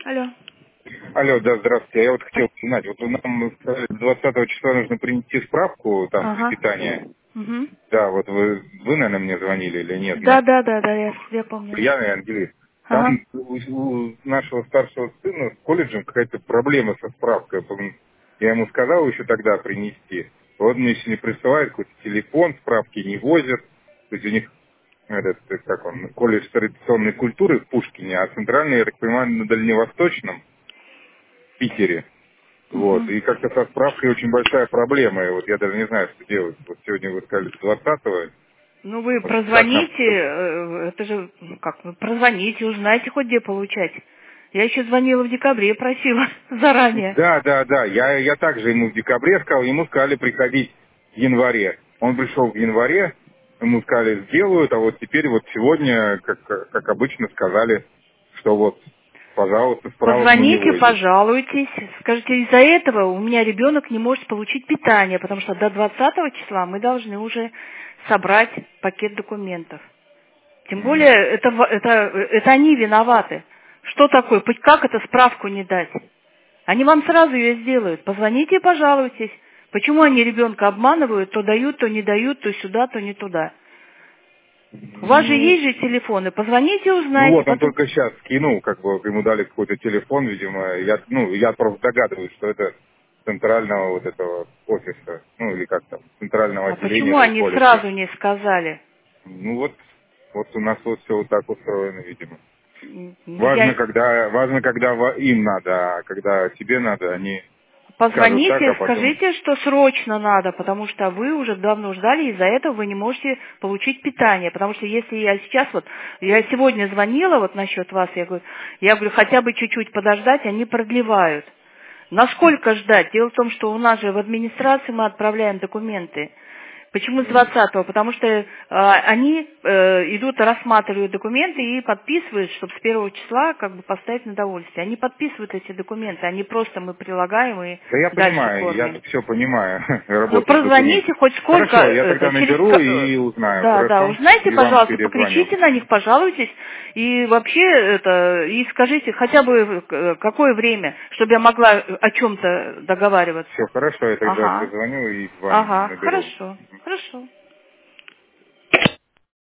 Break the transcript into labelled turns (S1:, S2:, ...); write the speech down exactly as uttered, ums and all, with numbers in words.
S1: Алло.
S2: Алло, да, здравствуйте. Я вот хотел узнать, вот нам сказали, двадцатого числа нужно принести справку там для
S1: Ага.
S2: питания.
S1: Угу.
S2: Да, вот вы, вы, наверное, мне звонили или нет?
S1: Да,
S2: На-
S1: да, да, да, я, я помню.
S2: Я, наверное, Ангелина. Там
S1: Ага.
S2: у, у нашего старшего сына с колледжем какая-то проблема со справкой. Помню, я ему сказал еще тогда принести. Вот мне еще не присылают какой-то телефон, справки не возят. То есть у них этот, э, как он, колледж традиционной культуры в Пушкине, а центральный, я так понимаю, на Дальневосточном, в Питере. Вот.
S1: Угу.
S2: И как-то со справкой очень большая проблема. И вот я даже не знаю, что делать. Вот сегодня вы сказали двадцатого.
S1: Ну вы
S2: Вот как нам
S1: прозвоните,
S2: поступить?
S1: э, это же, ну как, вы прозвоните, узнаете хоть где получать. Я еще звонила в декабре, просила заранее.
S2: Да, да, да. Я, я также ему в декабре сказал, ему сказали приходить в январе. Он пришел в январе, ему сказали сделают, а вот теперь вот сегодня, как, как обычно, сказали, что вот, пожалуйста, справок мы не
S1: Позвоните,
S2: возим.
S1: пожалуйтесь, скажите, из-за этого у меня ребенок не может получить питание, потому что до двадцатого числа мы должны уже собрать пакет документов. Тем более,
S2: М.
S1: это, в- это, это они виноваты. Что такое? Пусть как это справку не дать? Они вам сразу ее сделают. Позвоните и пожалуйтесь. Почему они ребенка обманывают, то дают, то не дают, то сюда, то не туда? У вас же
S2: Ну,
S1: есть же телефоны. Позвоните,
S2: Ну
S1: узнайте.
S2: вот, он
S1: Потом...
S2: только сейчас скинул, как бы ему дали какой-то телефон, видимо. Я, ну, я просто догадываюсь, что это центрального вот этого офиса, ну или как там, центрального
S1: А
S2: отделения
S1: почему
S2: этого
S1: они
S2: колледжа.
S1: сразу не сказали?
S2: Ну вот, вот у нас вот все вот так устроено, видимо.
S1: М, ну,
S2: Важно,
S1: Я...
S2: когда, важно, когда во- им надо, а когда тебе надо, они скажут так,
S1: Позвоните,
S2: а потом...
S1: скажите, что срочно надо, потому что вы уже давно ждали, из-за этого вы не можете получить питание. Потому что если я сейчас вот, я сегодня звонила вот насчет вас, я говорю, я говорю, хотя бы чуть-чуть подождать, они продлевают. Насколько ждать? Дело в том, что у нас же в администрации мы отправляем документы. Почему с
S2: м,
S1: двадцатого? Потому что э, они э, идут, рассматривают документы и подписывают, чтобы с первого числа как бы поставить на довольствие. Они подписывают эти документы, они просто мы прилагаем и
S2: Да я
S1: дальше
S2: понимаю, я
S1: кормим.
S2: тут все понимаю,
S1: Ну,
S2: работаю с
S1: прозвоните
S2: документами.
S1: хоть сколько,
S2: Хорошо, я
S1: это,
S2: тогда
S1: через...
S2: наберу
S1: ка- э,
S2: и узнаю,
S1: Да, да,
S2: хорошо?
S1: узнайте,
S2: И вам
S1: пожалуйста,
S2: перезвоню.
S1: покричите на них, пожалуйтесь, и вообще это, и скажите хотя бы э, какое время, чтобы я могла о чем-то
S2: Все
S1: договариваться.
S2: хорошо, я тогда
S1: Ага,
S2: позвоню и вам
S1: ага,
S2: наберу.
S1: хорошо, хорошо.